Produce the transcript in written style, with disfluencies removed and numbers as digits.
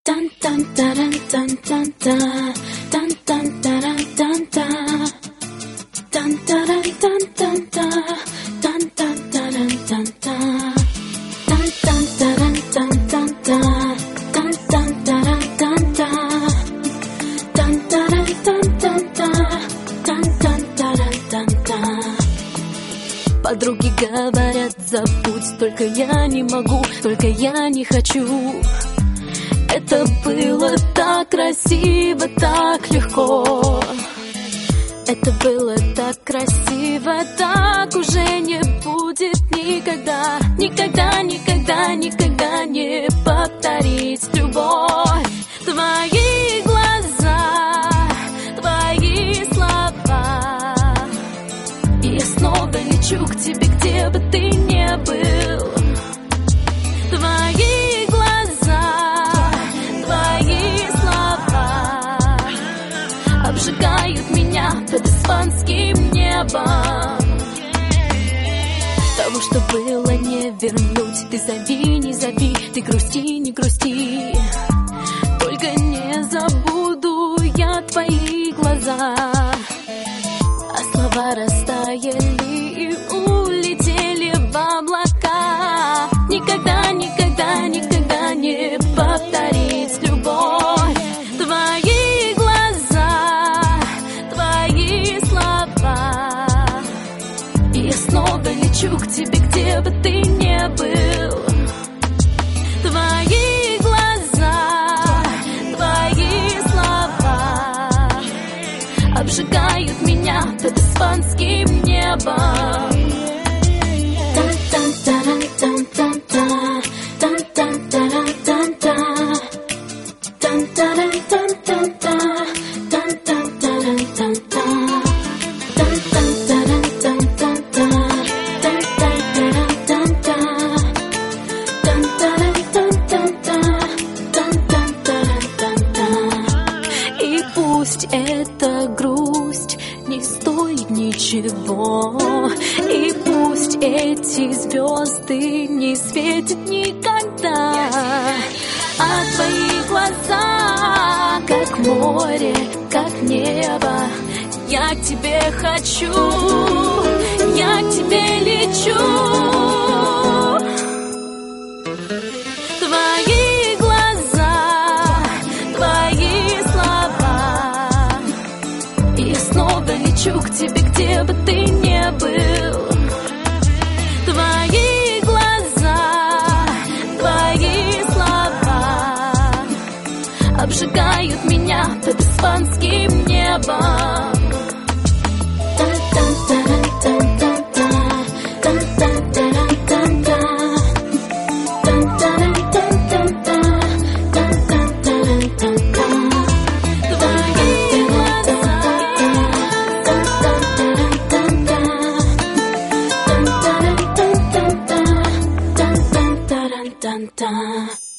Tan tan taran tan tan ta tan tan taran tan ta tan taran tan tan ta tan tan taran tan ta tan tan taran tan tan ta tan tan taran tan ta tan taran tan tan ta tan tan taran tan та. Подруги говорят, забудь, только я не могу, только я не хочу. Это было так красиво, так легко. Это было так красиво, так уже не будет никогда. Никогда, никогда, никогда не повторить любовь. Твои глаза, твои слова. И я снова лечу к тебе, где бы ты ни был. Твои глаза, обжигают меня под испанским небом. Того, что было, не вернуть. Ты зови, не зови, ты грусти, не грусти. Только не забуду я твои глаза. А слова растаяли и улетели в облака. Никогда, никогда, никогда не повторить любовь. Твои глаза, твои слова. И я снова лечу к тебе, где бы ты ни был. Твои глаза, твои слова обжигают меня под испанским небом. И пусть эта грусть не стоит ничего, и пусть эти звезды не светят никогда, а твои глаза, как море, как небо, я к тебе хочу, я к тебе лечу. Твои глаза, твои слова. И я снова лечу к тебе, где бы ты ни был. Твои глаза, твои слова обжигают меня под испанским небом. Tan tan.